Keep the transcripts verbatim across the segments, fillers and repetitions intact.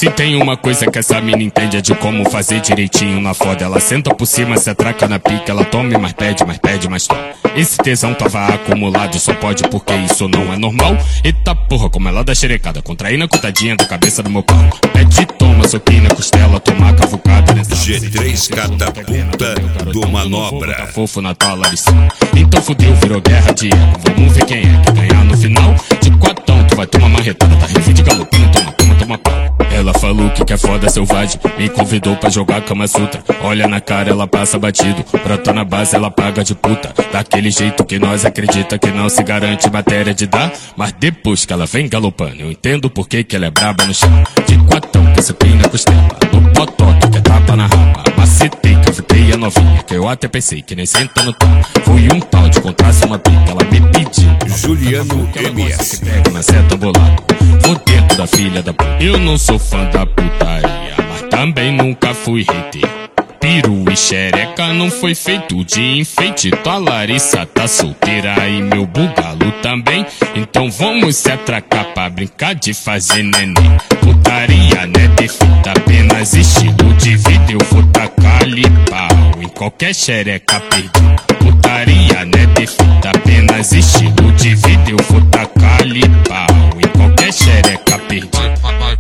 Se tem uma coisa que essa mina entende é de como fazer direitinho na foda. Ela senta por cima, se atraca na pica, ela toma e mais pede, mais pede, mais toma. Esse tesão tava acumulado, só pode porque isso não é normal. Eita porra, como ela dá xerecada, contraindo a cotadinha da cabeça do meu pau. Pede, toma, soquinho na costela, toma cavucada nessa G três catapulta do Manobra. Tá fofo na tua laricina. Então fudeu, virou guerra de ego. Vamos ver quem é que ganhar no final. De quatão, tu vai tomar marretada, tá refém de galopando, toma, toma, toma pau. Ela falou que quer foda selvagem, me convidou pra jogar Kama Sutra. Olha na cara, ela passa batido, brota na base, ela paga de puta. Daquele jeito que nós acredita que não se garante matéria de dar. Mas depois que ela vem galopando, eu entendo por que que ela é braba no chão. De quatão, que se pina costela, no potó, que é tapa na raba. Macetei, cavitei a novinha, que eu até pensei que nem senta no tom. Fui um tal de contrasse uma pica, ela me pediu Juliano M S. que pega na seta bolado. Vou dentro da filha da puta. Eu não sou fã da putaria, mas também nunca fui hater. Peru e xereca não foi feito de enfeite. Tua Larissa tá solteira e meu bugalo também. Então vamos se atracar pra brincar de fazer neném. Putaria não é defeito, apenas estilo de vida. Eu vou tacar-lhe pau em qualquer xereca perdida. Putaria não é defeito, apenas estilo de vida. Eu vou tacar-lhe pau em qualquer xereca perdida.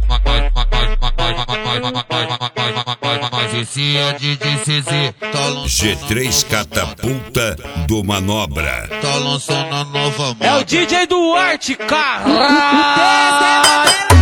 Esse é D J C Z, tá lançando G três catapulta do Manobra. Tá lançando a nova moda. É o D J Duarte, caralho!